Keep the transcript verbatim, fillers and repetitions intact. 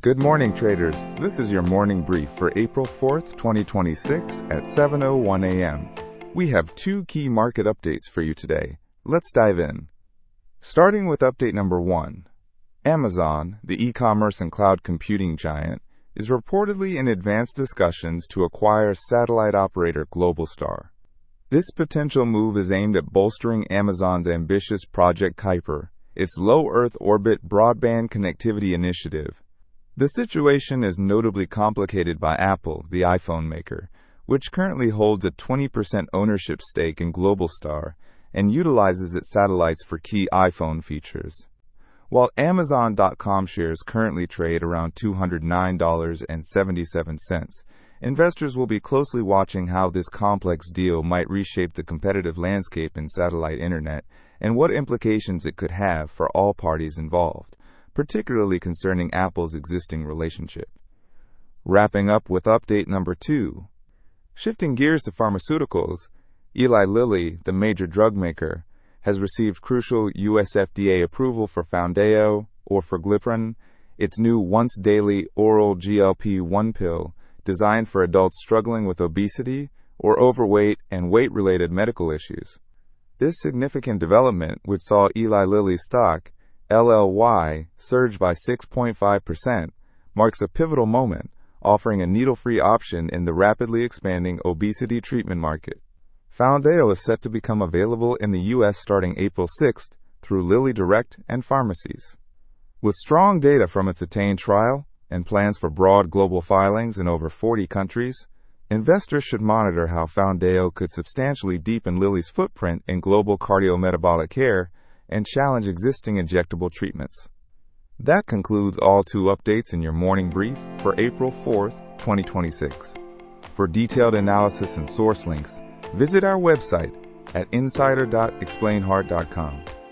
Good morning, traders. This is your morning brief for April fourth, twenty twenty-six at seven oh one a m We have two key market updates for you today. Let's dive in. Starting with update number one. Amazon, the e-commerce and cloud computing giant, is reportedly in advanced discussions to acquire satellite operator Globalstar. This potential move is aimed at bolstering Amazon's ambitious Project Kuiper, its low Earth orbit broadband connectivity initiative. The situation is notably complicated by Apple, the iPhone maker, which currently holds a twenty percent ownership stake in Globalstar and utilizes its satellites for key iPhone features. While Amazon dot com shares currently trade around two hundred nine dollars and seventy-seven cents, investors will be closely watching how this complex deal might reshape the competitive landscape in satellite internet and what implications it could have for all parties involved, particularly concerning Apple's existing relationship. Wrapping up with update number two. Shifting gears to pharmaceuticals, Eli Lilly, the major drug maker, has received crucial U S F D A approval for Foundayo, or Forglipron, its new once-daily oral G L P one pill designed for adults struggling with obesity or overweight and weight-related medical issues. This significant development, which saw Eli Lilly's stock, L L Y, surge by six point five percent, marks a pivotal moment, offering a needle-free option in the rapidly expanding obesity treatment market. Foundayo is set to become available in the U S starting April sixth through Lilly Direct and pharmacies. With strong data from its ATTAIN trial and plans for broad global filings in over forty countries, investors should monitor how Foundayo could substantially deepen Lilly's footprint in global cardiometabolic care and challenge existing injectable treatments. That concludes all two updates in your morning brief for April fourth, twenty twenty-six. For detailed analysis and source links, visit our website at insider dot explain hard dot com.